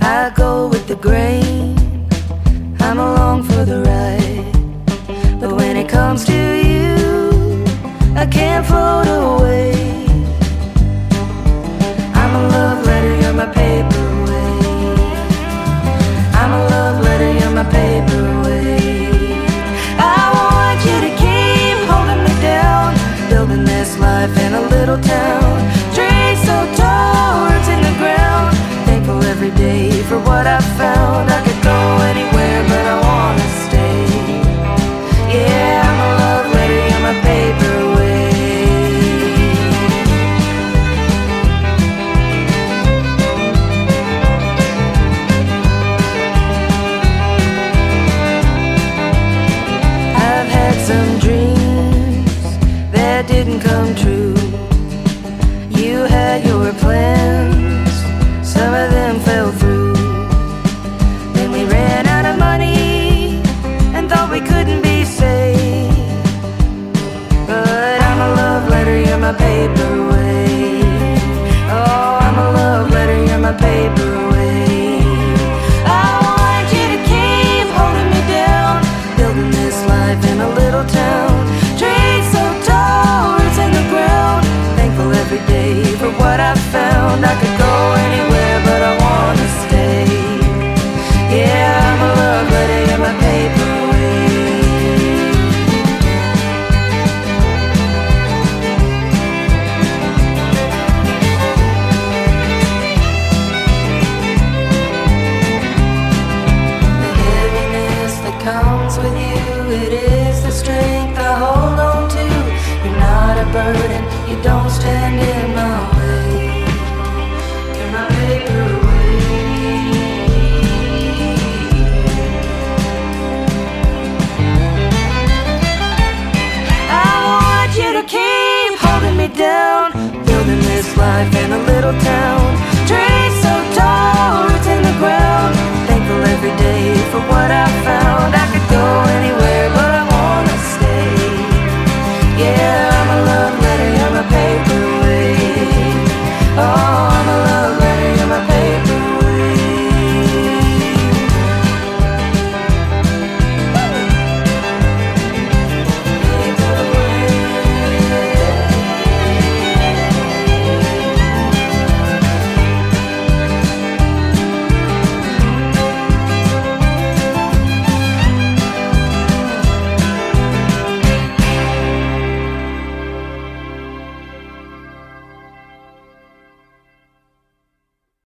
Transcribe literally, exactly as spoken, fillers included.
I go with the grain, I'm along for the ride. But when it comes to you, I can't float away. I'm a love letter, you're my paperweight. I'm a love letter, you're my paperweight. I want you to keep holding me down, building this life in a little town. Trees so tall, roots in the ground. Thankful every day for what I found. I could go anywhere, but I wanna stay. Yeah, I'm a love letter, you're my paperweight. I've had some dreams that didn't come true. You had your plans, some of them fell through. Then we ran out of money and thought we couldn't be saved. But I'm a love letter, you're my paperweight. Oh, I'm a love letter, you're my paperweight. I want you to keep holding me down, building this life in a little town. Trees so tall, roots in the ground. Thankful every day for what I found. I could go anywhere, but I wanna stay. Yeah, I'm a love letter, you're my paperweight. The heaviness that comes with you, it is the strength I hold on to. You're not a burden, you don't stand in